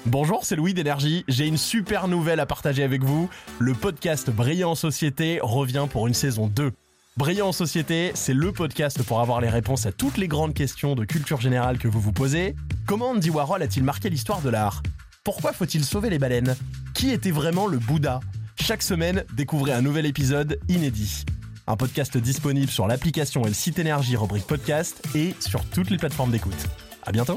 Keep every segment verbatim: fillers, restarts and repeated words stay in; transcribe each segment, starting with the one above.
Bonjour, c'est Louis d'Énergie. J'ai une super nouvelle à partager avec vous. Le podcast Brillant en Société revient pour une saison deux. Brillant en Société, c'est le podcast pour avoir les réponses à toutes les grandes questions de culture générale que vous vous posez. Comment Andy Warhol a-t-il marqué l'histoire de l'art ? Pourquoi faut-il sauver les baleines ? Qui était vraiment le Bouddha ? Chaque semaine, découvrez un nouvel épisode inédit. Un podcast disponible sur l'application et le site Énergie rubrique podcast et sur toutes les plateformes d'écoute. À bientôt.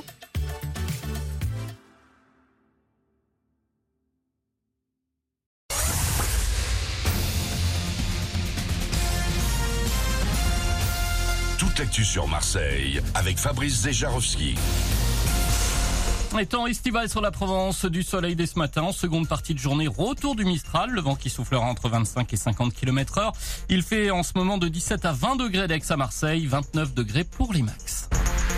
Toute l'actu sur Marseille avec Fabrice Zejarowski. Et temps estival sur la Provence, du soleil dès ce matin. En seconde partie de journée, retour du Mistral, le vent qui soufflera entre vingt-cinq et cinquante kilomètres heure. Il fait en ce moment de dix-sept à vingt degrés d'Aix à Marseille, vingt-neuf degrés pour l'Imax.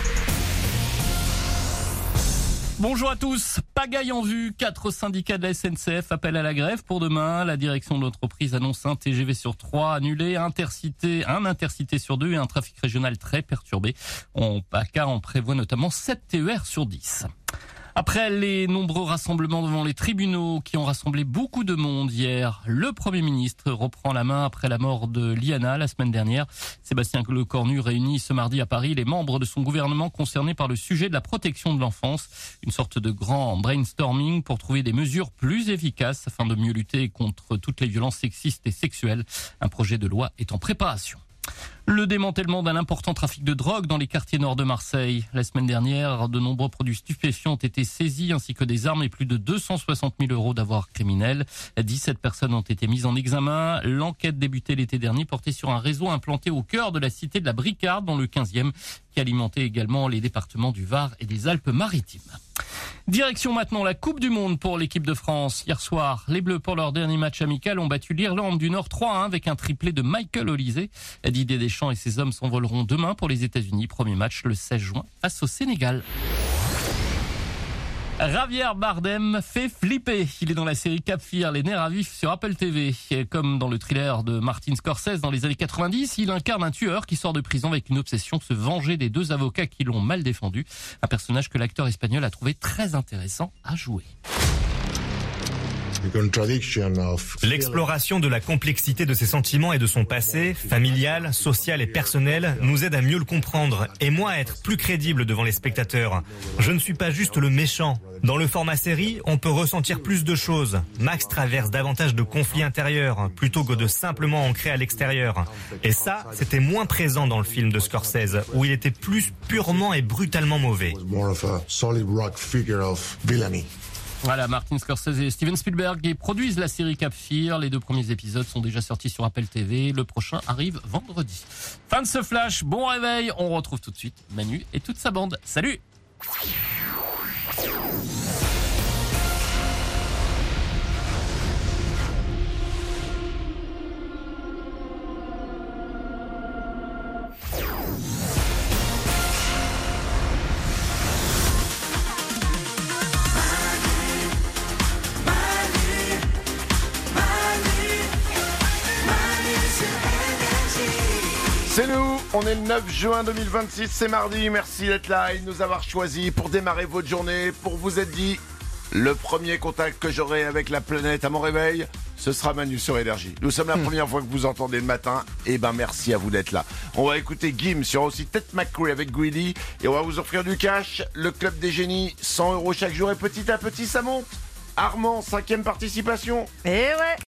Bonjour à tous. Pagaille en vue. Quatre syndicats de la S N C F appellent à la grève pour demain. La direction de l'entreprise annonce un T G V sur trois annulé, intercité, un intercité sur deux et un trafic régional très perturbé. En P A C A, on prévoit notamment sept T E R sur dix. Après les nombreux rassemblements devant les tribunaux qui ont rassemblé beaucoup de monde hier, le Premier ministre reprend la main après la mort de Liana la semaine dernière. Sébastien Lecornu réunit ce mardi à Paris les membres de son gouvernement concernés par le sujet de la protection de l'enfance. Une sorte de grand brainstorming pour trouver des mesures plus efficaces afin de mieux lutter contre toutes les violences sexistes et sexuelles. Un projet de loi est en préparation. Le démantèlement d'un important trafic de drogue dans les quartiers nord de Marseille. La semaine dernière, de nombreux produits stupéfiants ont été saisis ainsi que des armes et plus de deux cent soixante mille euros d'avoirs criminels. dix-sept personnes ont été mises en examen. L'enquête débutée l'été dernier portait sur un réseau implanté au cœur de la cité de la Bricarde dans le quinzième qui alimentait également les départements du Var et des Alpes-Maritimes. Direction maintenant la Coupe du Monde pour l'équipe de France. Hier soir, les Bleus pour leur dernier match amical ont battu l'Irlande du Nord trois à un avec un triplé de Michael Olise. Didier Deschamps et ses hommes s'envoleront demain pour les États-Unis. Premier match le seize juin face au Sénégal. Javier Bardem fait flipper. Il est dans la série Cap Fear, les nerfs à vif sur Apple T V. Comme dans le thriller de Martin Scorsese dans les années quatre-vingt-dix, il incarne un tueur qui sort de prison avec une obsession de se venger des deux avocats qui l'ont mal défendu. Un personnage que l'acteur espagnol a trouvé très intéressant à jouer. L'exploration de la complexité de ses sentiments et de son passé, familial, social et personnel, nous aide à mieux le comprendre et moi à être plus crédible devant les spectateurs. Je ne suis pas juste le méchant. Dans le format série, on peut ressentir plus de choses. Max traverse davantage de conflits intérieurs plutôt que de simplement ancrer à l'extérieur. Et ça, c'était moins présent dans le film de Scorsese, où il était plus purement et brutalement mauvais. Voilà, Martin Scorsese et Steven Spielberg qui produisent la série Cap Fear. Les deux premiers épisodes sont déjà sortis sur Apple T V. Le prochain arrive vendredi. Fin de ce flash, bon réveil. On retrouve tout de suite Manu et toute sa bande. Salut! C'est nous, on est le neuf juin deux mille vingt-six, c'est mardi, merci d'être là et de nous avoir choisis pour démarrer votre journée, pour vous être dit, le premier contact que j'aurai avec la planète à mon réveil, ce sera Manu sur Énergie. Nous sommes la mmh. première fois que vous entendez le matin, et ben merci à vous d'être là. On va écouter Gims sur aussi Ted McRae avec Greedy, et on va vous offrir du cash, le club des génies, cent euros chaque jour et petit à petit ça monte. Armand, cinquième participation. Et ouais.